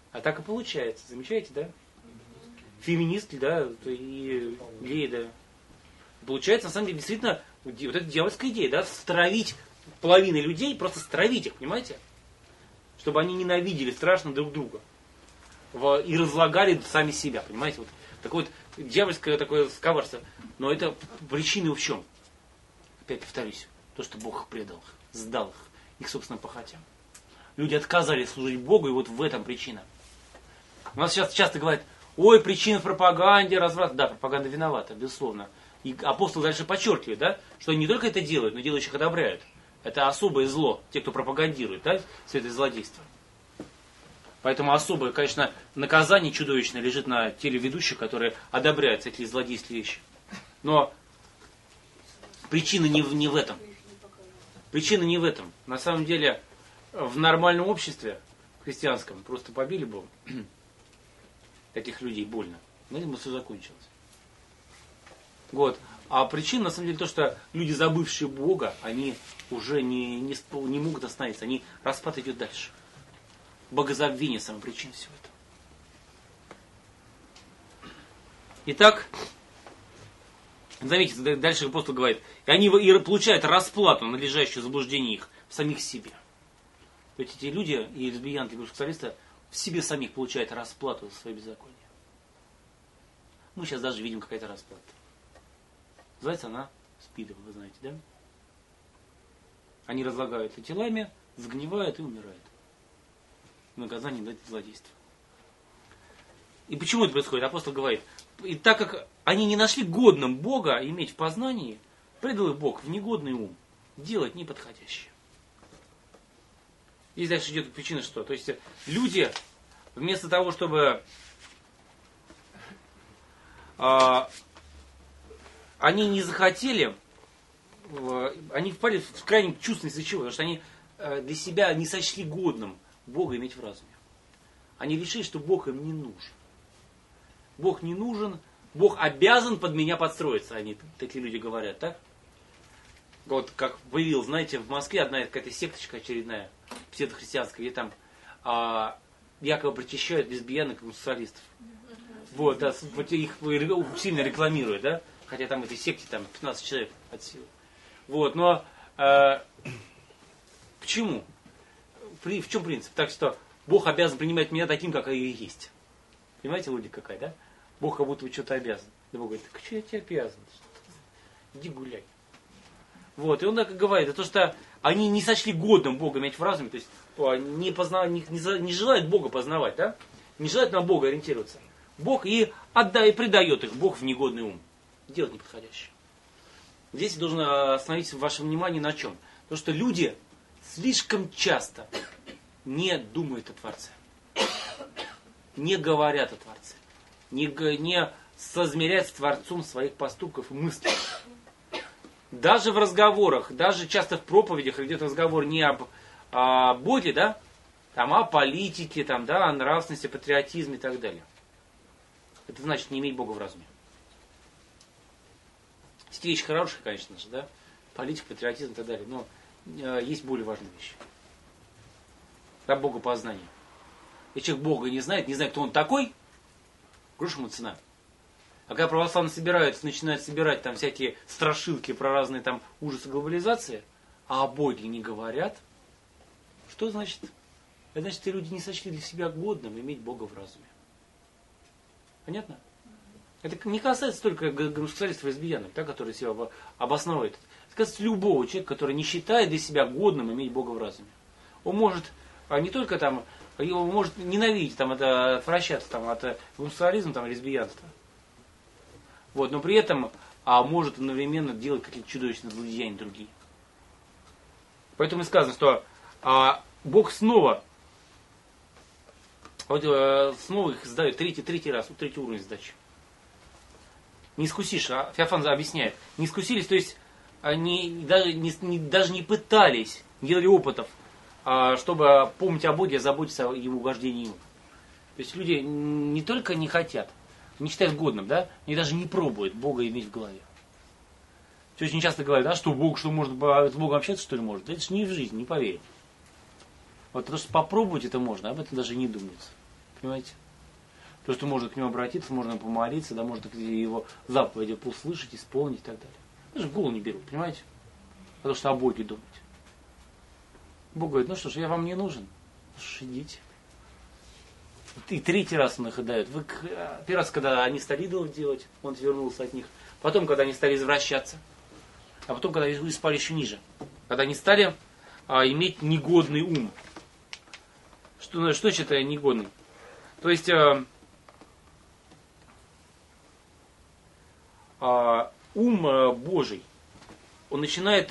А так и получается. Замечаете, да? Феминистки, да, и геи, да. Получается, на самом деле, действительно, вот эта дьявольская идея, да, стравить половины людей, просто стравить их, понимаете? Чтобы они ненавидели страшно друг друга. И разлагали сами себя, понимаете? Вот такое вот дьявольское такое коварство. Но это причина в чем? Опять повторюсь, то, что Бог их предал, сдал их собственным похотям. Люди отказались служить Богу, и вот в этом причина. У нас сейчас часто говорят, ой, причина в пропаганде, разврат. Да, пропаганда виновата, безусловно. И апостол дальше подчеркивает, да, что они не только это делают, но делающих одобряют. Это особое зло, те, кто пропагандирует, да, все это злодейство. Поэтому особое, конечно, наказание чудовищное лежит на телеведущих, которые одобряют всякие злодейские вещи. Но причина не в этом. Причина не в этом. На самом деле, в нормальном обществе, христианском, просто побили бы таких людей больно. На этом бы все закончилось. Вот. А причина, на самом деле, то, что люди, забывшие Бога, они уже не могут остановиться. Распад идет дальше. Богозабвение самая причина всего этого. Итак, заметьте, дальше апостол говорит, и они получают расплату, надлежащую заблуждение их в самих себе. То есть эти люди, и лесбиянки, и гомосексуалисты, в себе самих получают расплату за свои беззакония. Мы сейчас даже видим какая-то расплата. Называется она СПИДом, вы знаете, да? Они разлагаются телами, сгнивают и умирают. Наказание за эти злодейства. И почему это происходит? Апостол говорит, и так как они не нашли годным Бога иметь в познании, предал их Бог в негодный ум, делать неподходящее. Здесь дальше идет причина что? То есть люди, вместо того, чтобы они не захотели, они впали в крайнем чувственность из-за чего? Потому что они для себя не сочли годным Бога иметь в разуме. Они решили, что Бог им не нужен. Бог не нужен, Бог обязан под меня подстроиться. Они, такие люди говорят, так? Вот как появилась, знаете, в Москве одна какая-то секточка очередная, псевдохристианская, где там якобы причащают лесбиянок и гомосексуалистов. Вот, да, их сильно рекламируют, да? Хотя там в этой секте там 15 человек от силы. Вот, но почему? В чем принцип? Так что Бог обязан принимать меня таким, как я и есть. Понимаете, логика какая, да? Бог как будто бы что-то обязан. Да Бог говорит, так что я тебе обязан? Иди гуляй. Вот, и он так и говорит, то, что они не сочли годным Бога иметь в разуме, то есть не желают Бога познавать, да? Не желают на Бога ориентироваться. Бог и предает их Бог в негодный ум. Делать неподходящее. Здесь я должен остановить ваше внимание на чем? То, что люди слишком часто не думают о Творце. Не говорят о Творце. Не соизмеряют с Творцом своих поступков и мыслей. Даже в разговорах, даже часто в проповедях идет разговор не об Боге, да, там, о политике, там, да, о нравственности, патриотизме и так далее. Это значит не иметь Бога в разуме. Эти вещи хорошие, конечно же, да, политика, патриотизм и так далее, но есть более важные вещи. Да, богопознание. Если человек Бога не знает, кто он такой, грош ему цена. А когда православные собираются, начинают собирать там всякие страшилки про разные там ужасы глобализации, а о Боге не говорят, что значит? Это значит, что люди не сочли для себя годным иметь Бога в разуме. Понятно? Это не касается только гомосексуалистов и лесбиянок, да, которые себя обосновывают. Это касается любого человека, который не считает для себя годным иметь Бога в разуме. Он может не только там, он может ненавидеть, там, отвращаться там, от гомосексуализма, там, лесбиянства. Вот, но при этом может одновременно делать какие-то чудовищные злодеяния другие. Поэтому и сказано, что Бог снова их сдает третий раз, третий уровень сдачи. Не искусишь, Феофан объясняет. Не искусились, то есть они даже не пытались, не делали опытов, чтобы помнить о Боге, заботиться о его угождении ему. То есть люди не только не хотят, не считают годным, да, они даже не пробуют Бога иметь в голове. Очень часто говорят, да, что Бог, что может с Богом общаться, что ли, может. Это же не в жизни, не поверить. Вот потому что попробовать это можно, об этом даже не думается. Понимаете? То, что можно к нему обратиться, можно помолиться, да, можно его заповеди услышать, исполнить и так далее. Даже в голову не берут, понимаете? Потому что о Боге думать. Бог говорит, ну что ж, я вам не нужен. Ну что ж, идите. И третий раз он их отдает. Первый раз, когда они стали идолов делать, он отвернулся от них. Потом, когда они стали извращаться. А потом, когда они спали еще ниже. Когда они стали иметь негодный ум. Что значит это негодный? То есть ум Божий, он начинает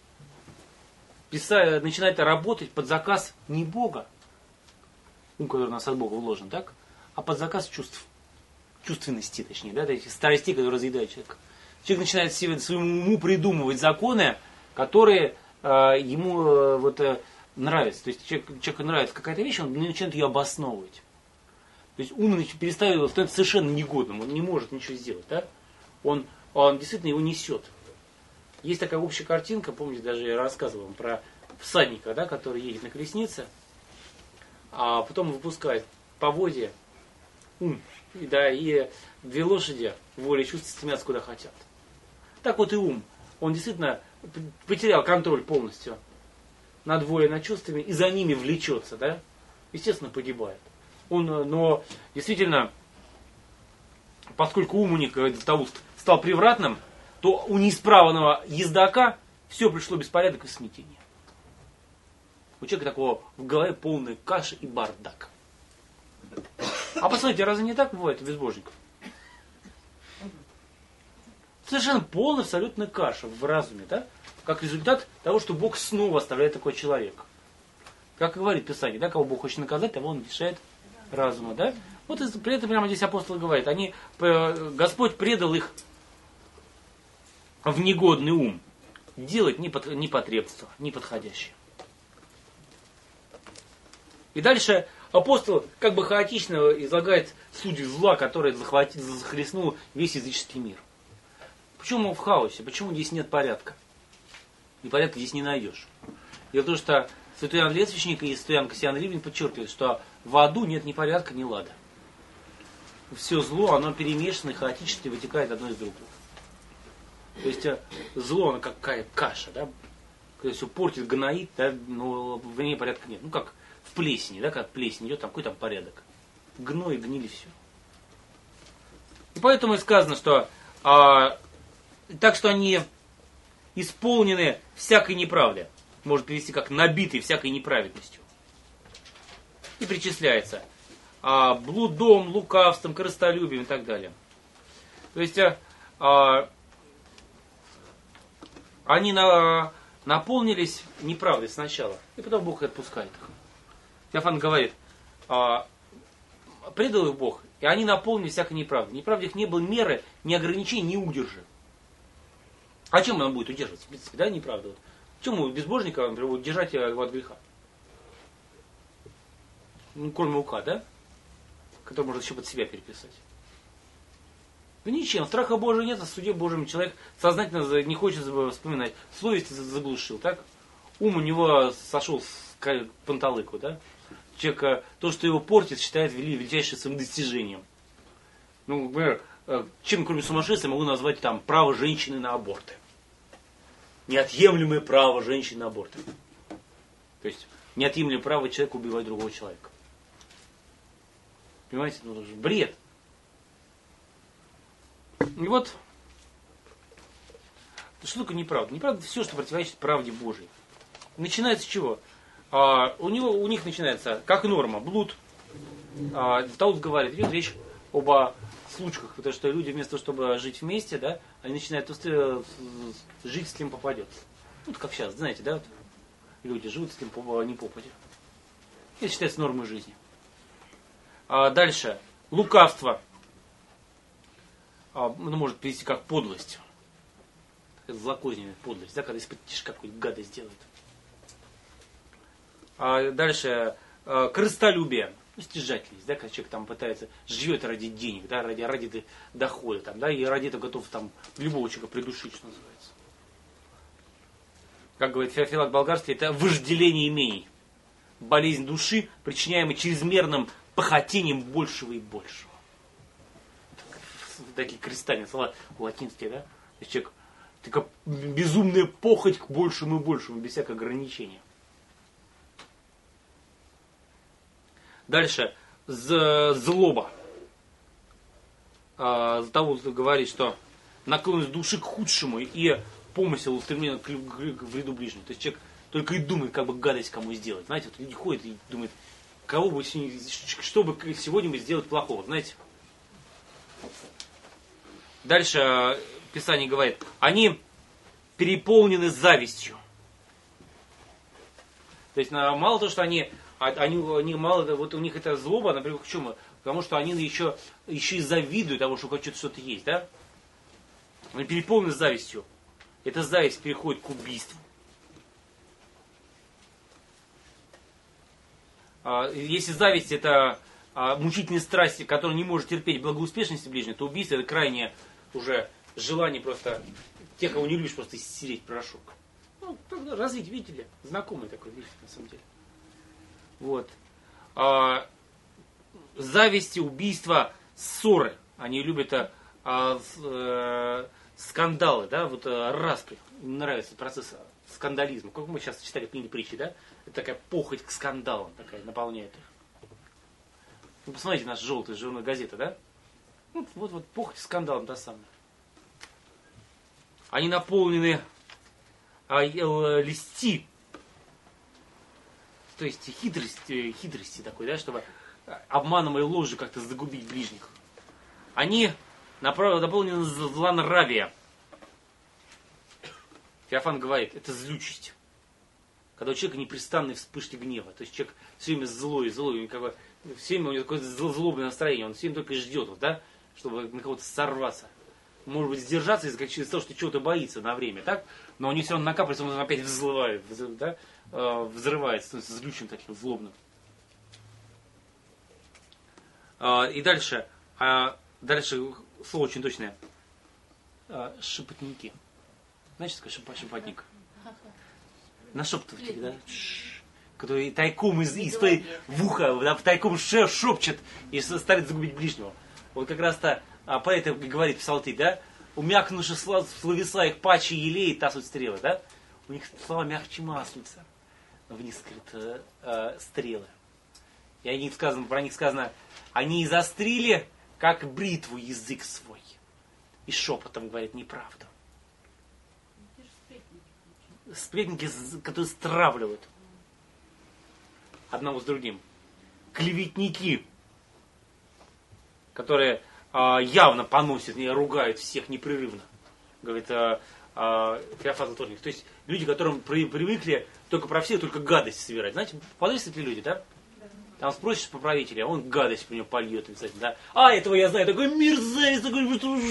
работать под заказ не Бога, ум, который у нас от Бога вложен, так? А под заказ чувственности, точнее, да, этих страстей, которые разъедают человека. Человек начинает своему уму придумывать законы, которые ему нравятся. То есть человеку нравится какая-то вещь, он начинает ее обосновывать. То есть ум становится совершенно негодным, он не может ничего сделать, да? Он действительно его несет. Есть такая общая картинка, помните, даже я рассказывал вам про всадника, да, который едет на колеснице, а потом выпускает поводья, ум, и две лошади волей чувств стремятся куда хотят. Так вот и ум. Он действительно потерял контроль полностью над волей, над чувствами, и за ними влечется, да? Естественно, погибает. Но действительно, поскольку ум у них, говорит Златоуст, стал превратным, то у неисправного ездака все пришло беспорядок и смятение. У человека такого в голове полная каша и бардак. А посмотрите, разве не так бывает у безбожников? Совершенно полная, абсолютная каша в разуме, да? Как результат того, что Бог снова оставляет такой человека. Как и говорит Писание, да, кого Бог хочет наказать, того он лишает разума, да? Вот при этом прямо здесь апостол говорит, Господь предал их в негодный ум, делать непотребство, неподходящее. И дальше апостол как бы хаотично излагает суть зла, которое захлестнуло весь языческий мир. Почему в хаосе? Почему здесь нет порядка? И порядка здесь не найдешь. Дело в том, что святой Иоанн Летвичник и святой Иоанн Кассиан Ривень подчеркивают, что в аду нет ни порядка, ни лада. Все зло, оно перемешано, хаотически вытекает одно из другого. То есть зло, оно какая каша, да? Когда все портит, гноит, да? Но в ней порядка нет. Ну как в плесени, да? Когда плесень идет, там какой там порядок? Гной, гнили, все. И поэтому и сказано, что так что они исполнены всякой неправдой. Может перевести как набитый всякой неправедностью. И причисляется блудом, лукавством, корыстолюбием и так далее. То есть они наполнились неправдой сначала, и потом Бог отпускает их. Феофан говорит, предал их Бог, и они наполнились всякой неправдой. Неправде их не было меры, ни ограничений, ни удержа. А чем он будет удерживаться? В принципе, да, неправда. Вот. Чем безбожника, например, будет держать его от греха? Ну, кроме ука, да? Который можно еще под себя переписать. Да ничем, страха Божьего нет, о суде Божьем человек сознательно не хочет вспоминать. Совесть заглушил, так? Ум у него сошел с панталыку, да? Человек то, что его портит, считает величайшим своим достижением. Ну, например, чем, кроме сумасшествия, могу назвать там право женщины на аборты. Неотъемлемое право женщины на аборты. То есть, неотъемлемое право человека убивать другого человека. Понимаете, ну это же бред. И вот, что такое неправда? Неправда это все, что противоречит правде Божией. Начинается с чего? У них начинается, как норма, блуд. Таут говорит, идет речь об случаях, потому что люди вместо того, чтобы жить вместе, да, они начинают жить с кем попадет. Вот как сейчас, знаете, да, вот люди живут с кем не попадет. Это считается нормой жизни. Дальше, лукавство. Ну, может привести как подлость. Злокозненная подлость, да, когда из-под тишка какую-нибудь гадость делает. Дальше, корыстолюбие. Ну, стяжательность, да, когда человек там пытается, живет ради денег, да, ради дохода, там, да, и ради этого готов там любого человека придушить, что называется. Как говорит Феофилак Болгарский, это вожделение имений. болезнь души, причиняемая чрезмерным похотением большего и большего. Такие крестальные слова латинские, да? То есть человек, такая безумная похоть к большему и большему, без всякого ограничения. Дальше, злоба. Того говорит, что наклонность души к худшему и помысел устремлен к вреду ближнему. То есть человек только и думает, как бы гадость кому сделать. Знаете, вот люди ходят и думают, кого бы, что бы сегодня бы сделать плохого, знаете. Дальше Писание говорит, они переполнены завистью. То есть мало того, что они мало, вот у них это злоба, например, к чему? Потому что они еще и завидуют того, что хотят что-то есть, да? Они переполнены завистью. Эта зависть переходит к убийству. Если зависть это мучительные страсти, которые не может терпеть благоуспешности ближнего, то убийство это крайнее уже желание просто тех, кого не любишь, просто стереть порошок. Ну, развить, видите ли, знакомый такой, видите, на самом деле. Вот. Зависти, убийства, ссоры. Они любят скандалы, да, вот распри. Им нравится процесс скандализма. Как мы сейчас читали книги притчи, да? Это такая похоть к скандалам такая наполняет их. Вы посмотрите, наша желтая журнальная газета, да? Вот похоть к скандалам та самая. Они наполнены льсти. То есть хитрости такой, да, чтобы обманом и ложью как-то загубить ближних. Они наполнены злонравия. Феофан говорит, это злючесть. Когда у человека непрестанные вспышки гнева. То есть человек все время злой, как бы, все время у него такое злобное настроение, он все время только и ждет, вот, да, чтобы на кого-то сорваться. Может быть, сдержаться из-за того, что чего-то боится на время, так? Но у него все равно накапливается, он опять взрывает, да? Взрывается, становится злючим таким, злобным. И дальше слово очень точное. Шепотники. Знаете, что такое шепотник? Нашептыватель, да? Который тайком в ухо, да, тайком шепчет и старается загубить ближнего. Вот как раз-то про это говорит Псалтырь, да? Умякнувши словеса их паче елеет, тасут стрелы, да? У них слова мягче маслица. В них скрыты стрелы. И про них сказано, они изострили, как бритву, язык свой. И шепотом говорят неправду. Сплетники, которые стравливают одного с другим. Клеветники, которые явно поносят и ругают всех непрерывно. Говорит Феофан Заторник. То есть люди, которым привыкли только про всех, только гадости собирать. Знаете, подойдут такие люди, да? Там спросишь по правителя, а он гадость по него польет обязательно, да? А, этого я знаю, такой мерзавец, такой...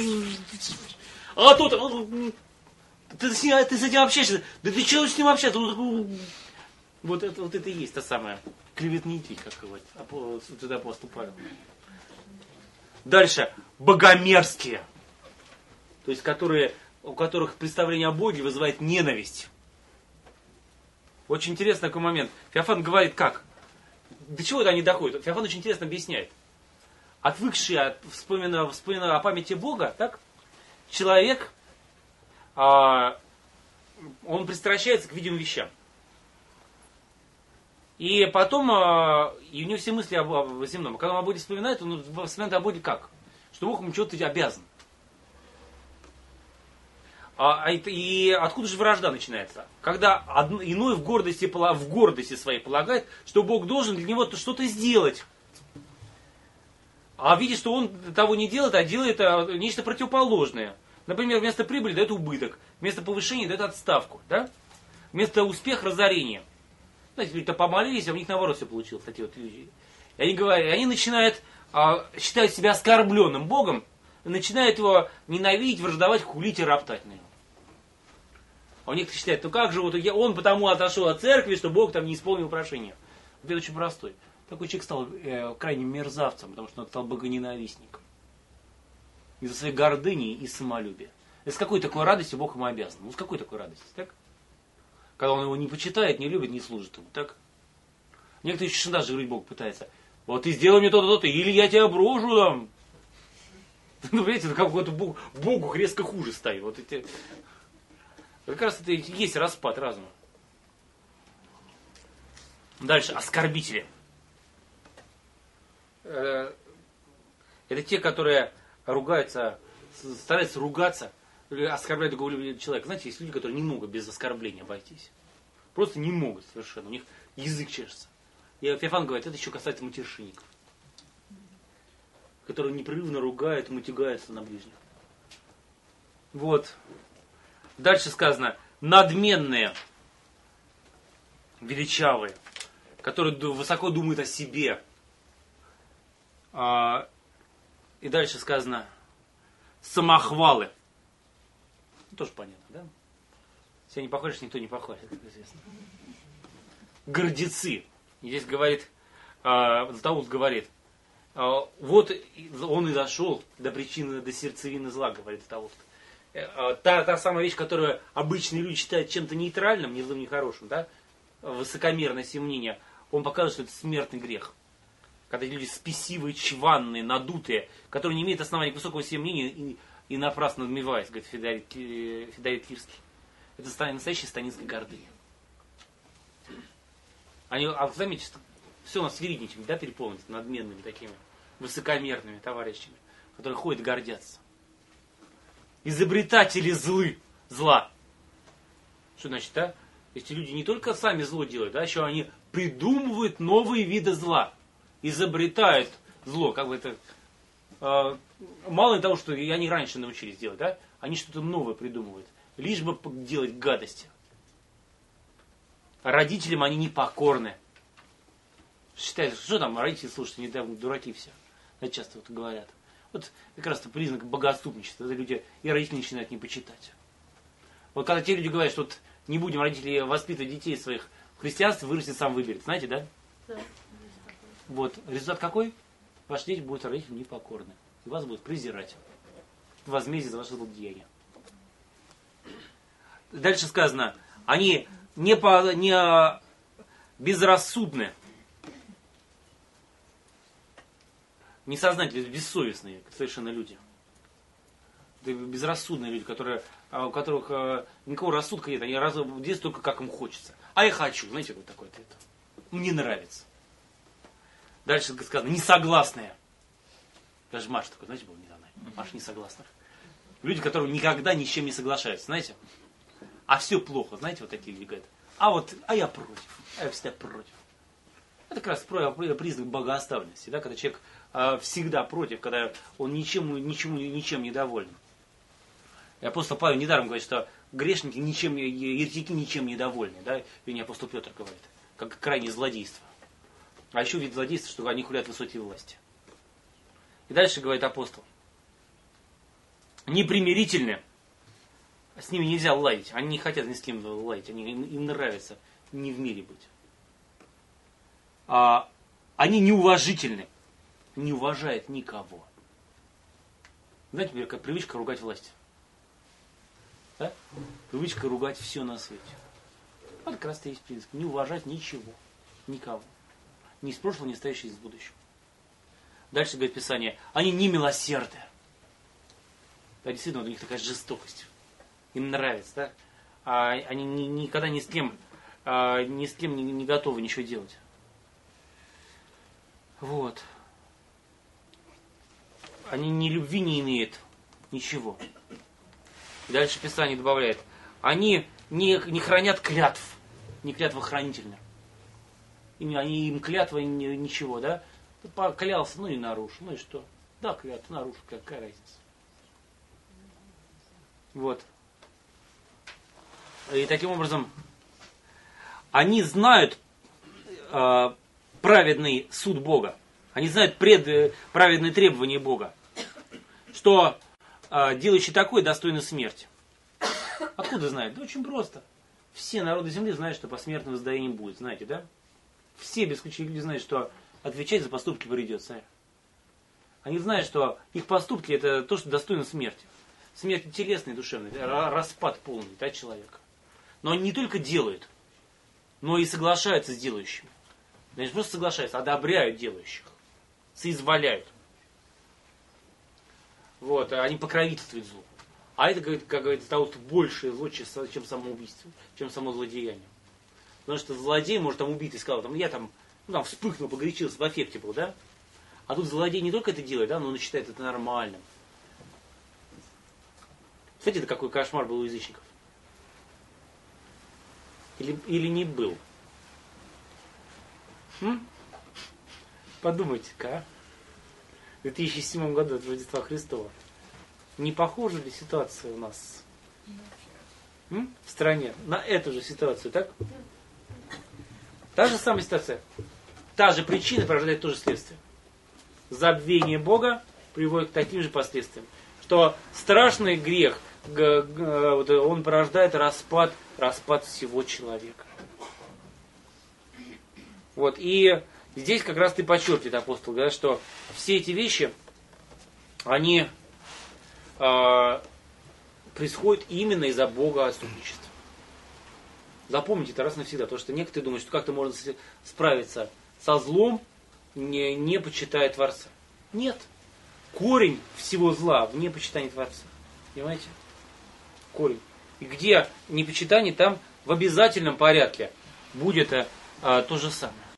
А тот... Ты с этим общаешься? Да ты чего с ним общаешься? Вот это и есть та самая клеветники, как говорит апостол Павел. Дальше. Богомерзкие. То есть, у которых представление о Боге вызывает ненависть. Очень интересный такой момент. Феофан говорит как? До чего это они доходят? Феофан очень интересно объясняет. Отвыкший вспоминая о памяти Бога, так? Человек, он пристращается к видимым вещам. И потом, и у него все мысли о земном. Когда он о Боге вспоминает, он вспоминает о Боге как? Что Бог ему чего-то обязан. И откуда же вражда начинается? Когда иной в гордости своей полагает, что Бог должен для него что-то сделать. А видит, что он того не делает, а делает нечто противоположное. Например, вместо прибыли дает убыток, вместо повышения дает отставку, да? Вместо успеха разорение. Знаете, люди-то помолились, а у них наоборот все получилось. Кстати, вот люди. И они начинают считать себя оскорбленным Богом, и начинают его ненавидеть, враждовать, хулить и роптать на него. А у некоторых считают, ну как же, вот он потому отошел от церкви, что Бог там не исполнил прошение. Вот это очень простой. Такой человек стал крайним мерзавцем, потому что он стал богоненавистником. Из-за своей гордыни и самолюбия. И с какой такой радостью Бог ему обязан? Ну с какой такой радостью, так? Когда он его не почитает, не любит, не служит ему, так? Некоторые еще шантажируют Бог пытаются. Вот ты сделай мне то-то, то-то, или я тебя брошу там. Ну, понимаете, это какой-то Богу резко хуже ставит. Вот эти... Как раз это и есть распад разума. Дальше, оскорбители. Это те, которые ругаются, стараются ругаться, оскорблять другого человека. Знаете, есть люди, которые не могут без оскорбления обойтись. Просто не могут совершенно. У них язык чешется. И Феофан говорит, это еще касается матершинников, которые непрерывно ругают, мутягаются на ближних. Вот. Дальше сказано, надменные, величавые, которые высоко думают о себе. И дальше сказано, самохвалы. Тоже понятно, да? Если не похвалишь, никто не похвалит, как известно. Гордецы. И здесь говорит, Златоуст говорит, вот он и дошел до причины, до сердцевины зла, говорит Златоуст. Та самая вещь, которую обычные люди считают чем-то нейтральным, ни злым, ни хорошим, да? Высокомерное мнение, он показывает, что это смертный грех. Когда люди спесивые, чванные, надутые, которые не имеют основания к высокого мнения и напрасно надмеваются, говорит Федорит Кирский. Это настоящая станинская гордыня. Они, заметьте, все у нас свиридничами, да, переполнено надменными такими, высокомерными товарищами, которые ходят и гордятся. Изобретатели зла. Что значит, да? Эти люди не только сами зло делают, да, еще они придумывают новые виды зла. Изобретают зло, как бы это... мало того, что они раньше научились делать, да, они что-то новое придумывают, лишь бы делать гадости. Родителям они непокорны. Считают, что там родители, слушайте, недавно дураки все. Да, часто вот говорят. Вот как раз это признак богоотступничества. Это люди и родители начинают не почитать. Вот когда те люди говорят, что вот не будем родители воспитывать детей своих в христианстве, вырастет, сам выберет. Знаете, да? Да. Вот. Результат какой? Ваши дети будут родителям непокорны. И вас будут презирать. Возмездие за ваше злодеяние. Дальше сказано, они не безрассудны, несознательные, бессовестные совершенно люди. Это безрассудные люди, у которых никакого рассудка нет, они действуют только как им хочется. А я хочу, знаете, вот такой ответ. Мне нравится. Дальше сказано, несогласные. Даже Маша такой, знаете, был недавно. Маша несогласных. Люди, которые никогда ни с чем не соглашаются, знаете. А все плохо, знаете, вот такие люди говорят. А я против. А я всегда против. Это как раз признак богооставленности, да, когда человек всегда против, когда он ничем недоволен. И апостол Павел недаром говорит, что грешники еретики ничем недовольны, да, и не апостол Петр говорит, как крайнее злодейство. А еще вид злодейства, что они хулят высокие власти. И дальше говорит апостол. Непримирительны. С ними нельзя ладить. Они не хотят ни с кем ладить. Им нравится не в мире быть. Они неуважительны. Не уважают никого. Знаете, например, как привычка ругать власть. Да? Привычка ругать все на свете. Вот как раз-то есть принцип. Не уважать ничего. Никого. Ни из прошлого, ни из настоящего, ни из будущего. Дальше говорит Писание. Они не милосердны. Да, действительно, у них такая жестокость. Им нравится, да? Они никогда ни с кем не готовы ничего делать. Вот. Они ни любви не имеют, ничего. Дальше Писание добавляет. Они не хранят клятв, не клятвохранительны. Им клятва ничего, да? Поклялся, ну и нарушил, ну и что? Да, клятву нарушил, какая разница? Вот. И таким образом, они знают праведный суд Бога. Они знают праведные требования Бога. Что делающий такой достойный смерти. Откуда знают? Да очень просто. Все народы земли знают, что посмертное воздаяние будет. Знаете, да? Все без исключения люди знают, что отвечать за поступки придется. Они знают, что их поступки это то, что достойно смерти. Смерть телесная и душевная. Распад полный, да, человека. Но они не только делают, но и соглашаются с делающими. Они просто соглашаются, одобряют делающих, соизволяют. Вот, они покровительствуют злу. А это, как говорится, того, что большее зло, чем самоубийство, чем само злодеяние. Потому что злодей может там убить и сказал, там, я там, вспыхнул, погорячился, в аффекте был, да? А тут злодей не только это делает, да, но он считает это нормальным. Кстати, это какой кошмар был у язычников. Или не был? Подумайте-ка, в 2007 году от Рождества Христова. Не похожа ли ситуация у нас в стране на эту же ситуацию, так? Та же самая ситуация. Та же причина порождает то же следствие. Забвение Бога приводит к таким же последствиям. Что страшный грех, он порождает распад всего человека. Вот, и здесь как раз ты подчеркивает апостол, да, что все эти вещи, они происходят именно из-за Бога отступничества. Запомните это раз навсегда, потому что некоторые думают, что как-то можно справиться со злом, не почитая Творца. Нет. Корень всего зла в непочитании Творца. Понимаете? Корень. И где непочитание, там в обязательном порядке будет то же самое.